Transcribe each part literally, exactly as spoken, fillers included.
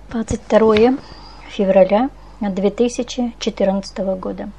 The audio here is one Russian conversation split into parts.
двадцать второе февраля две тысячи четырнадцатого года.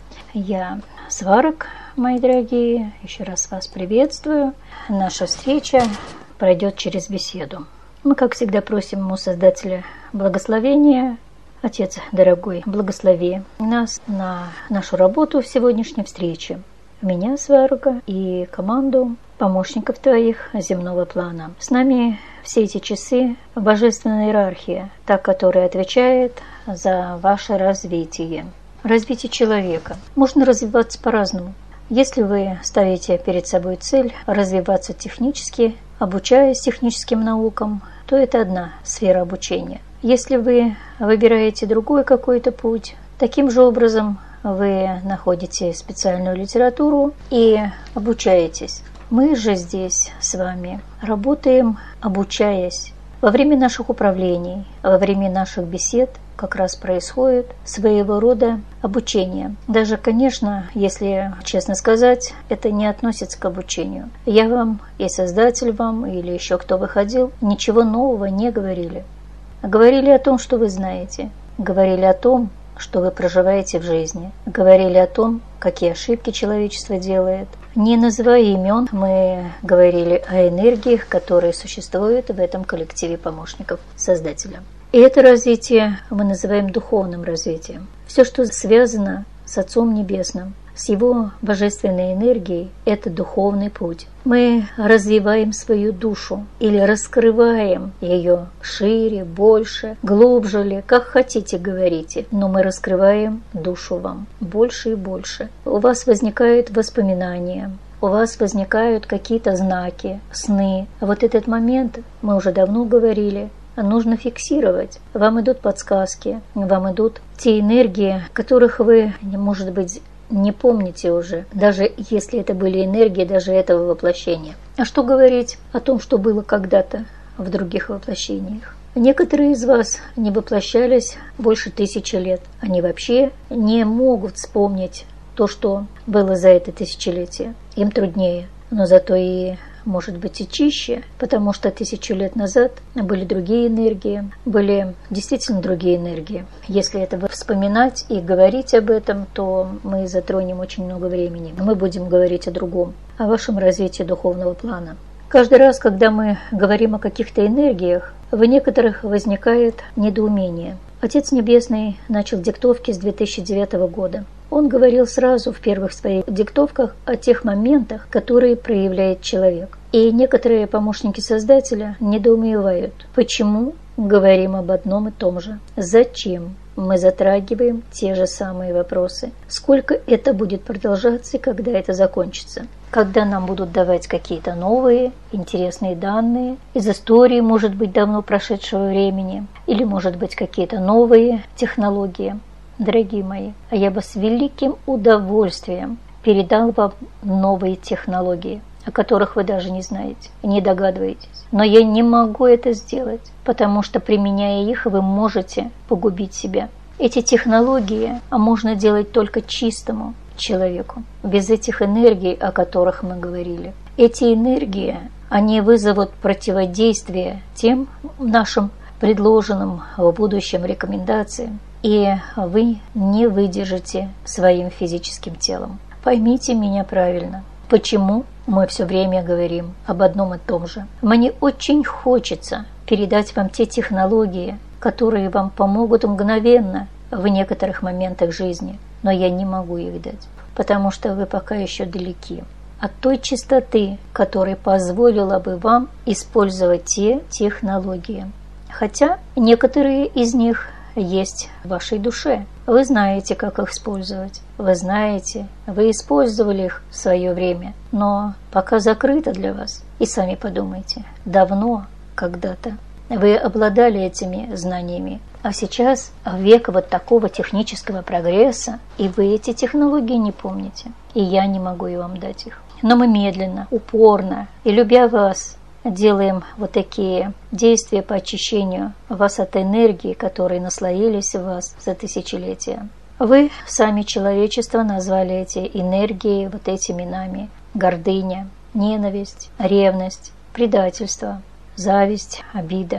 Я Сварог, мои дорогие, еще раз вас приветствую. Наша встреча пройдет через беседу. Мы, как всегда, просим у Создателя благословения. Отец дорогой, благослови нас на нашу работу в сегодняшней встрече. Меня, Сварога, и команду помощников твоих земного плана. С нами все эти часы божественная иерархия, та, которая отвечает за ваше развитие. Развитие человека. Можно развиваться по-разному. Если вы ставите перед собой цель развиваться технически, обучаясь техническим наукам, то это одна сфера обучения. Если вы выбираете другой какой-то путь, таким же образом вы находите специальную литературу и обучаетесь. Мы же здесь с вами работаем, обучаясь. Во время наших управлений, во время наших бесед как раз происходит своего рода обучение. Даже, конечно, если честно сказать, это не относится к обучению. Я вам и Создатель вам, или еще кто выходил, ничего нового не говорили. Говорили о том, что вы знаете. Говорили о том, что вы проживаете в жизни. Говорили о том, какие ошибки человечество делает. Не называя имен, мы говорили о энергиях, которые существуют в этом коллективе помощников Создателя. И это развитие мы называем духовным развитием. Все, что связано с Отцом Небесным, с Его божественной энергией, это духовный путь. Мы развиваем свою душу или раскрываем ее шире, больше, глубже ли, как хотите говорите, но мы раскрываем душу вам больше и больше. У вас возникают воспоминания, у вас возникают какие-то знаки, сны. А вот этот момент, мы уже давно говорили, нужно фиксировать. Вам идут подсказки, вам идут те энергии, которых вы, может быть, не помните уже, даже если это были энергии даже этого воплощения. А что говорить о том, что было когда-то в других воплощениях? Некоторые из вас не воплощались больше тысячи лет. Они вообще не могут вспомнить то, что было за это тысячелетие. Им труднее, но зато и может быть и чище, потому что тысячу лет назад были другие энергии, были действительно другие энергии. Если это вспоминать и говорить об этом, то мы затронем очень много времени. Мы будем говорить о другом, о вашем развитии духовного плана. Каждый раз, когда мы говорим о каких-то энергиях, в некоторых возникает недоумение. Отец Небесный начал диктовки с две тысячи девятого года. Он говорил сразу в первых своих диктовках о тех моментах, которые проявляет человек. И некоторые помощники Создателя недоумевают, почему говорим об одном и том же. Зачем мы затрагиваем те же самые вопросы? Сколько это будет продолжаться и когда это закончится? Когда нам будут давать какие-то новые, интересные данные из истории, может быть, давно прошедшего времени, или, может быть, какие-то новые технологии. Дорогие мои, а я бы с великим удовольствием передал вам новые технологии, о которых вы даже не знаете, не догадываетесь. Но я не могу это сделать, потому что, применяя их, вы можете погубить себя. Эти технологии можно делать только чистому человеку, без этих энергий, о которых мы говорили. Эти энергии, они вызовут противодействие тем нашим предложенным в будущем рекомендациям, и вы не выдержите своим физическим телом. Поймите меня правильно. Почему мы все время говорим об одном и том же? Мне очень хочется передать вам те технологии, которые вам помогут мгновенно в некоторых моментах жизни, но я не могу их дать, потому что вы пока еще далеки от той чистоты, которая позволила бы вам использовать те технологии. Хотя некоторые из них есть в вашей душе. Вы знаете, как их использовать. Вы знаете, вы использовали их в свое время, но пока закрыто для вас. И сами подумайте, давно, когда-то вы обладали этими знаниями, а сейчас век вот такого технического прогресса, и вы эти технологии не помните, и я не могу и вам дать их. Но мы медленно, упорно и любя вас, делаем вот такие действия по очищению вас от энергии, которые наслоились в вас за тысячелетия. Вы, сами человечество, назвали эти энергии вот этими именами: гордыня, ненависть, ревность, предательство, зависть, обида.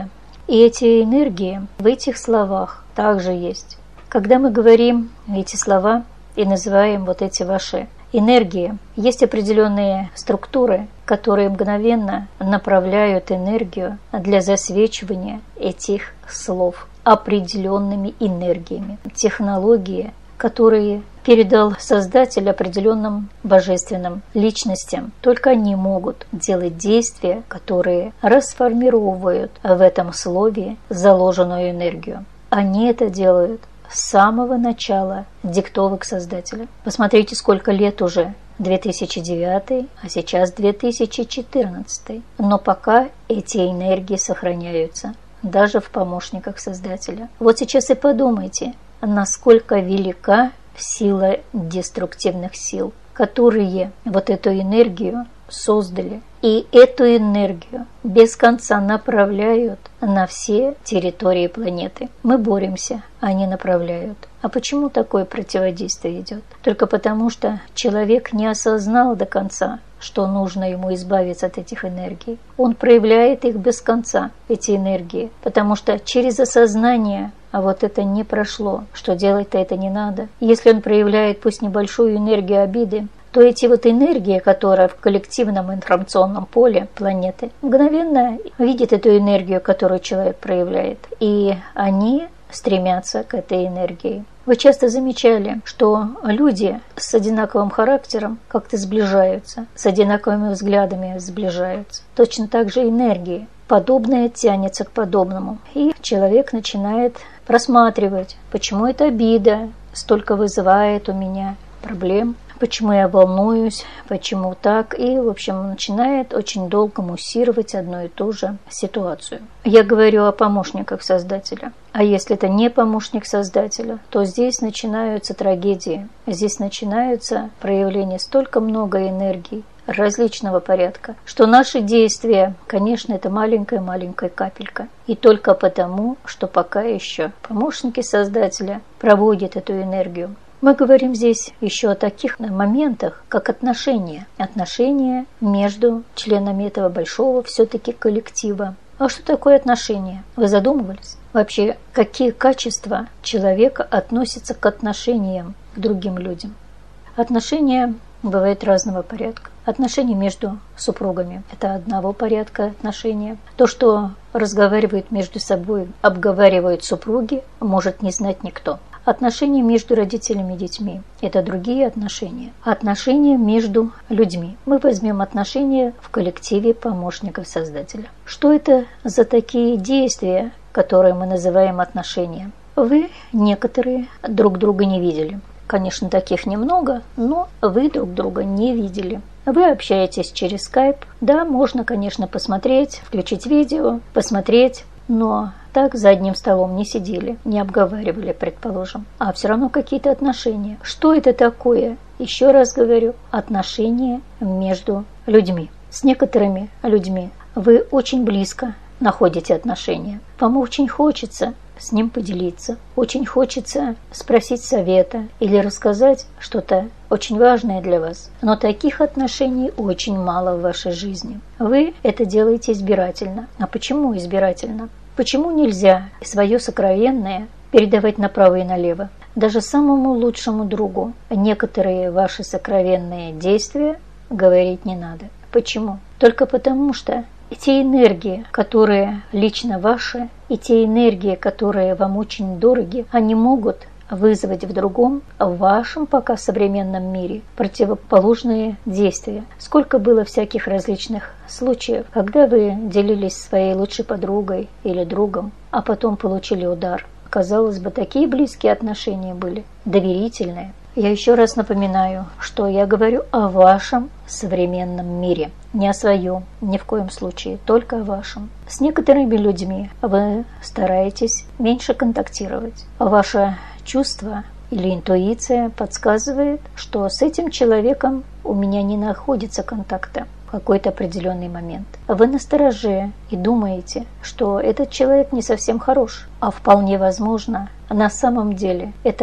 И эти энергии в этих словах также есть. Когда мы говорим эти слова и называем вот эти ваши энергии, есть определенные структуры, которые мгновенно направляют энергию для засвечивания этих слов определенными энергиями. Технологии, которые передал Создатель определенным божественным личностям. Только они могут делать действия, которые расформировывают в этом слове заложенную энергию. Они это делают с самого начала диктовок Создателя. Посмотрите, сколько лет уже. две тысячи девятый, а сейчас две тысячи четырнадцатый. Но пока эти энергии сохраняются, даже в помощниках Создателя. Вот сейчас и подумайте, насколько велика сила деструктивных сил, которые вот эту энергию создали. И эту энергию без конца направляют на все территории планеты. Мы боремся, они направляют. А почему такое противодействие идет? Только потому, что человек не осознал до конца, что нужно ему избавиться от этих энергий. Он проявляет их без конца, эти энергии, потому что через осознание, а вот это не прошло, что делать-то это не надо. Если он проявляет пусть небольшую энергию обиды, то эти вот энергии, которые в коллективном информационном поле планеты, мгновенно видят эту энергию, которую человек проявляет, и они стремятся к этой энергии. Вы часто замечали, что люди с одинаковым характером как-то сближаются, с одинаковыми взглядами сближаются. Точно так же энергии. Подобное тянется к подобному. И человек начинает просматривать, почему эта обида столько вызывает у меня проблем, почему я волнуюсь, почему так, и, в общем, начинает очень долго муссировать одну и ту же ситуацию. Я говорю о помощниках Создателя. А если это не помощник Создателя, то здесь начинаются трагедии, здесь начинаются проявления столько много энергий различного порядка, что наши действия, конечно, это маленькая-маленькая капелька. И только потому, что пока еще помощники Создателя проводят эту энергию. Мы говорим здесь еще о таких моментах, как отношения. Отношения между членами этого большого все-таки коллектива. А что такое отношения? Вы задумывались? Вообще, какие качества человека относятся к отношениям к другим людям? Отношения бывают разного порядка. Отношения между супругами – это одного порядка отношения. То, что разговаривают между собой, обговаривают супруги, может не знать никто. Отношения между родителями и детьми – это другие отношения. Отношения между людьми. Мы возьмем отношения в коллективе помощников Создателя. Что это за такие действия, которые мы называем отношения? Вы некоторые друг друга не видели. Конечно, таких немного, но вы друг друга не видели. Вы общаетесь через скайп. Да, можно, конечно, посмотреть, включить видео, посмотреть, но так за одним столом не сидели, не обговаривали, предположим, а все равно какие-то отношения. Что это такое? Еще раз говорю, отношения между людьми. С некоторыми людьми вы очень близко находите отношения. Вам очень хочется с ним поделиться, очень хочется спросить совета или рассказать что-то очень важное для вас. Но таких отношений очень мало в вашей жизни. Вы это делаете избирательно. А почему избирательно? Почему нельзя свое сокровенное передавать направо и налево? Даже самому лучшему другу некоторые ваши сокровенные действия говорить не надо. Почему? Только потому, что те энергии, которые лично ваши, и те энергии, которые вам очень дороги, они могут вызвать в другом, в вашем пока современном мире, противоположные действия. Сколько было всяких различных случаев, когда вы делились своей лучшей подругой или другом, а потом получили удар. Казалось бы, такие близкие отношения были, доверительные. Я еще раз напоминаю, что я говорю о вашем современном мире, не о своем, ни в коем случае, только о вашем. С некоторыми людьми вы стараетесь меньше контактировать. Ваше чувство или интуиция подсказывает, что с этим человеком у меня не находится контакта в какой-то определенный момент. Вы настороже и думаете, что этот человек не совсем хорош, а вполне возможно, на самом деле это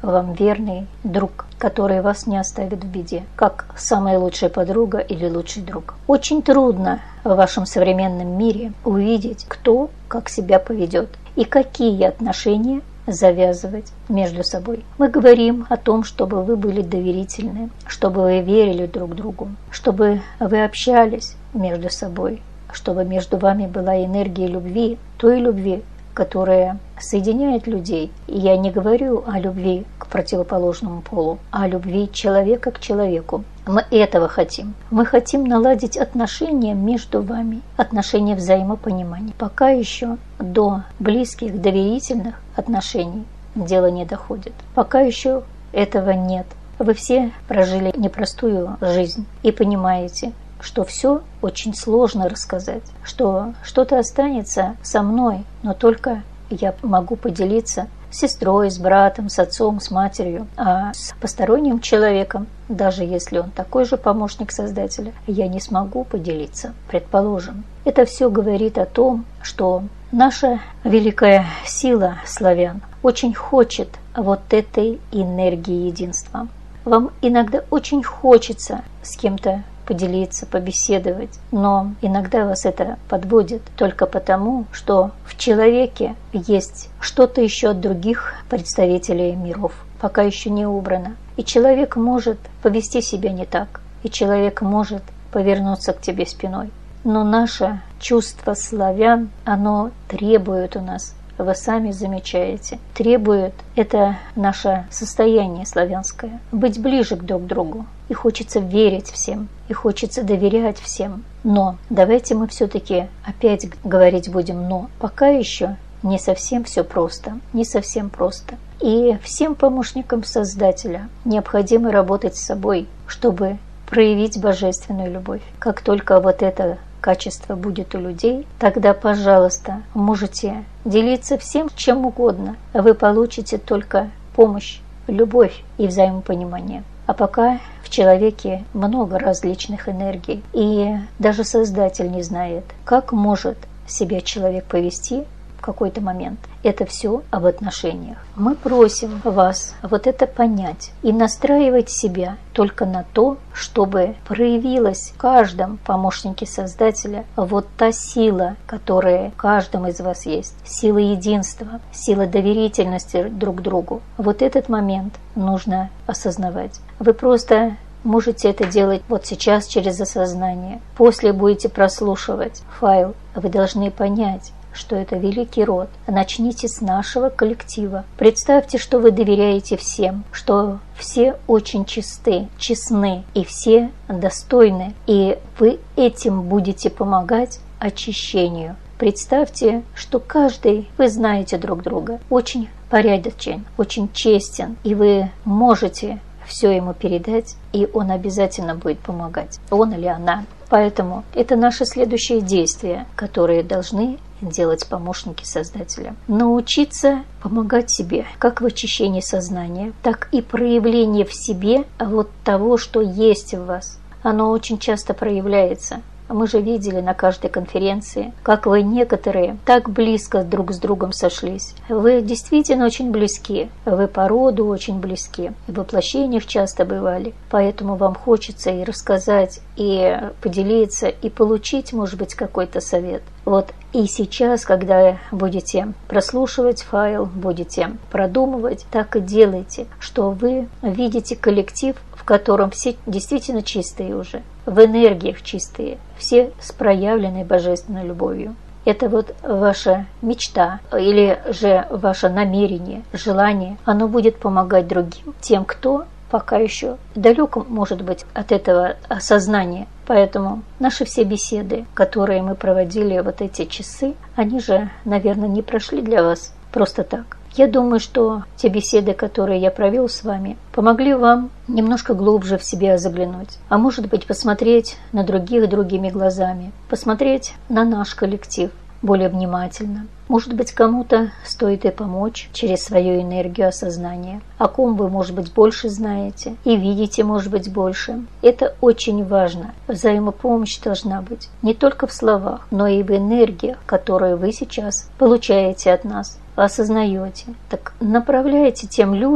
вам верный друг, который вас не оставит в беде, как самая лучшая подруга или лучший друг. Очень трудно в вашем современном мире увидеть, кто как себя поведет и какие отношения завязывать между собой. Мы говорим о том, чтобы вы были доверительны, чтобы вы верили друг другу, чтобы вы общались между собой, чтобы между вами была энергия любви, той любви, которая соединяет людей. И я не говорю о любви к противоположному полу, а о любви человека к человеку. Мы этого хотим. Мы хотим наладить отношения между вами, отношения взаимопонимания. Пока еще до близких, доверительных отношений дело не доходит. Пока еще этого нет. Вы все прожили непростую жизнь и понимаете, что все очень сложно рассказать, что что-то останется со мной, но только я могу поделиться с сестрой, с братом, с отцом, с матерью, а с посторонним человеком, даже если он такой же помощник Создателя, я не смогу поделиться, предположим. Это все говорит о том, что наша великая сила славян очень хочет вот этой энергии единства. Вам иногда очень хочется с кем-то поделиться, побеседовать, но иногда вас это подводит только потому, что в человеке есть что-то еще от других представителей миров, пока еще не убрано. И человек может повести себя не так, и человек может повернуться к тебе спиной. Но наше чувство славян, оно требует у нас, вы сами замечаете, требует это наше состояние славянское, быть ближе друг к другу. И хочется верить всем, и хочется доверять всем. Но давайте мы все-таки опять говорить будем «но». Пока еще не совсем все просто, не совсем просто. И всем помощникам Создателя необходимо работать с собой, чтобы проявить божественную любовь. Как только вот это качество будет у людей, тогда, пожалуйста, можете делиться всем, чем угодно. Вы получите только помощь, любовь и взаимопонимание. А пока в человеке много различных энергий, и даже Создатель не знает, как может себя человек повести в какой-то момент. Это все об отношениях. Мы просим вас вот это понять и настраивать себя только на то, чтобы проявилась в каждом помощнике Создателя вот та сила, которая в каждом из вас есть. Сила единства, сила доверительности друг к другу. Вот этот момент нужно осознавать. Вы просто можете это делать вот сейчас через осознание. После будете прослушивать файл. Вы должны понять, что это великий род. Начните с нашего коллектива. Представьте, что вы доверяете всем, что все очень чисты, честны и все достойны. И вы этим будете помогать очищению. Представьте, что каждый, вы знаете друг друга, очень порядочен, очень честен, и вы можете все ему передать, и он обязательно будет помогать, он или она. Поэтому это наши следующие действия, которые должны делать помощники Создателя. Научиться помогать себе, как в очищении сознания, так и проявлении в себе вот того, что есть в вас. Оно очень часто проявляется. Мы же видели на каждой конференции, как вы некоторые так близко друг с другом сошлись. Вы действительно очень близки, вы по роду очень близки, в воплощениях часто бывали. Поэтому вам хочется и рассказать, и поделиться, и получить, может быть, какой-то совет. Вот и сейчас, когда будете прослушивать файл, будете продумывать, так и делайте, что вы видите коллектив, в котором все действительно чистые уже, в энергиях чистые, все с проявленной божественной любовью. Это вот ваша мечта или же ваше намерение, желание, оно будет помогать другим, тем, кто пока еще далек, может быть, от этого осознания. Поэтому наши все беседы, которые мы проводили вот эти часы, они же, наверное, не прошли для вас просто так. Я думаю, что те беседы, которые я провел с вами, помогли вам немножко глубже в себя заглянуть, а может быть, посмотреть на других другими глазами, посмотреть на наш коллектив более внимательно. Может быть, кому-то стоит и помочь через свою энергию осознания, о ком вы, может быть, больше знаете и видите, может быть, больше. Это очень важно. Взаимопомощь должна быть не только в словах, но и в энергиях, которые вы сейчас получаете от нас, осознаете. Так направляйте тем людям,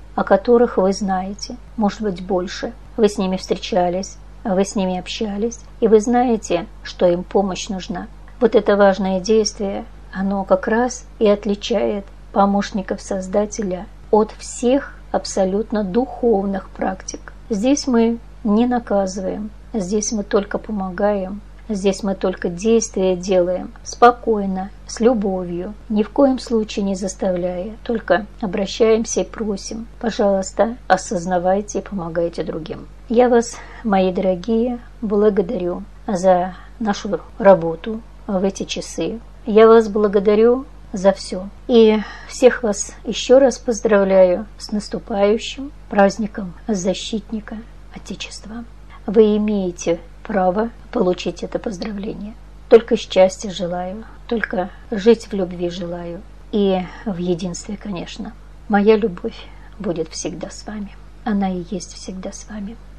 о которых вы знаете, может быть, больше. Вы с ними встречались, вы с ними общались, и вы знаете, что им помощь нужна. Вот это важное действие, оно как раз и отличает помощников Создателя от всех абсолютно духовных практик. Здесь мы не наказываем, здесь мы только помогаем, здесь мы только действия делаем спокойно, с любовью, ни в коем случае не заставляя, только обращаемся и просим, пожалуйста, осознавайте и помогайте другим. Я вас, мои дорогие, благодарю за нашу работу в эти часы. Я вас благодарю за все. И всех вас еще раз поздравляю с наступающим праздником Защитника Отечества. Вы имеете право получить это поздравление. Только счастья желаю, только жить в любви желаю. И в единстве, конечно. Моя любовь будет всегда с вами. Она и есть всегда с вами.